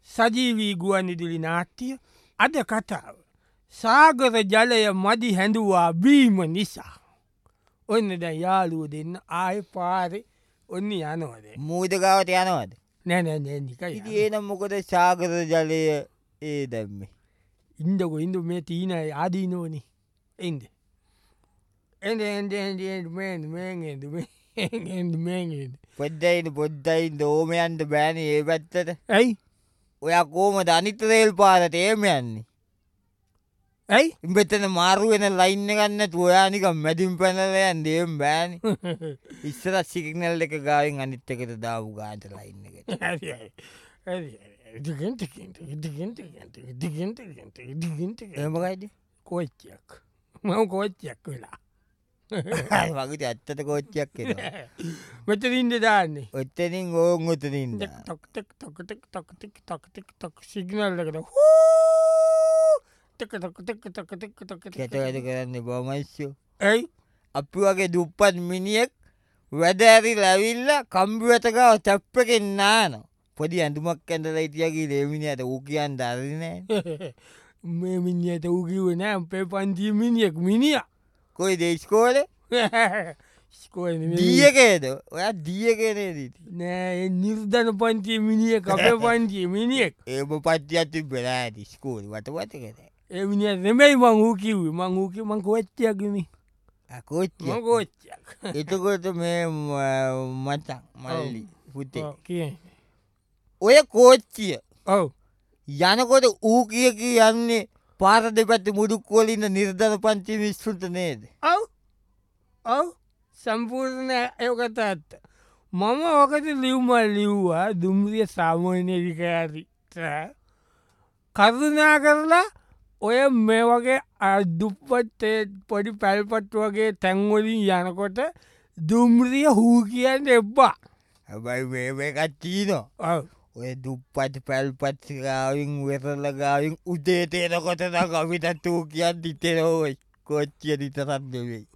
සජීවී ගුවන්විදුලි නාට්‍ය අද කතාව. සාගර ජලය මදි හැඳුවා බීම නිසා. ඔන්න දැ යාලුව දෙන්න ආය පාරෙ ඔන්න යනවද. මූදගාවට යනවද නැනැනිකයි ඒනම් මොකද සාගර ජලය ඒ දැම්මේ ඉන්දකො ඉන්දු මේ තිීනය ආදීනෝනි එන්ද. පොද්දයින පොද්දයි දෝමයන්ට බෑන ඒ පැත්තට ඇයි ඔය කෝම ධනිතරේල් පාලට ඒම යන්නේ ඇයි ඉබෙතන මාරුවෙන ලයින්න ගන්න තුවයානිකම් මැදින් පැනලයන් දේම් බෑන ඉස්සර සිකනල් එක ගාවෙන් අනිත්තකට දාව ගාන්ට ලයින්න එක ඒමකයිද කෝච්චයක් මම කෝච්චයක් වෙලා වගේ ඇත්තට කෝච්චයක් කෙන මෙතරින්ද දාන්නේ ඔත්තනින් ඕන් ඔතනින්ද තොක්ටෙක් තොකටෙක් තොකටෙක් තොකටෙක් තොක් සිගනල්ලකට කැට වැඩ කරන්න බෝමයිස්යෝ ඇයි අපි වගේ දුප්පත් මිනිියෙක් වැඩඇරි ලැවිල්ල කම්බුවතකාව තැප්පකෙන් නාන පොඩි ඇඳුමක් ඇඳල ඉතියගේ ලේමිනියට ඌ කියන් දරනෑ මේ මිනිියට වූකිව නෑ පේ පන්තිය මිනිියෙක් මිනිිය කොයි දේස්කෝල දියකේද ඔය දියකනේ දීති නෑ නිර්ධන පන්තිය මිනිිය අපේ පන්තිය මිනිියෙක් ඒම පත්ති ඇති බෙලා ඇති ස්කෝල් වතවත කර ඒ මිනිිය නෙමයි මං හූ කිව්වේ මං හූක මං කෝච්චයක්ගෙන කෝච්ච කෝච්චයක් එතකොට මේ මතක් මල්ලි පුතේ කිය ඔය කෝච්චිය ඔව් යනකොට ඌ කියක යන්නේ පාර දෙපැත්ති මුදුක්කෝලින්න නිර්ධන පංචි විස්සුට නේද ඔව් ඔව් සම්පූර්ණ යකත ඇත්ත මම ඕකට ලිව්මල් ලිව්වා දුම්රිය සාමෝනයවිකාරි කරුණා කරලා ඔය මේ වගේ අදුප්පත් පොඩි පැල්පත් වගේ තැන්වලින් යනකොට දුම්රිය හූ කියන්න එබ්බා හැබයි මේකත් චීනෝ ඔව් ඔය දුප්පත් පැල්පත්සිකාවින් වෙරලගාවින් උදේතේනකොට කවිටත් වූ කියන් දිතෙනෝයි කොච්චිය දිතරත් දෙවෙයි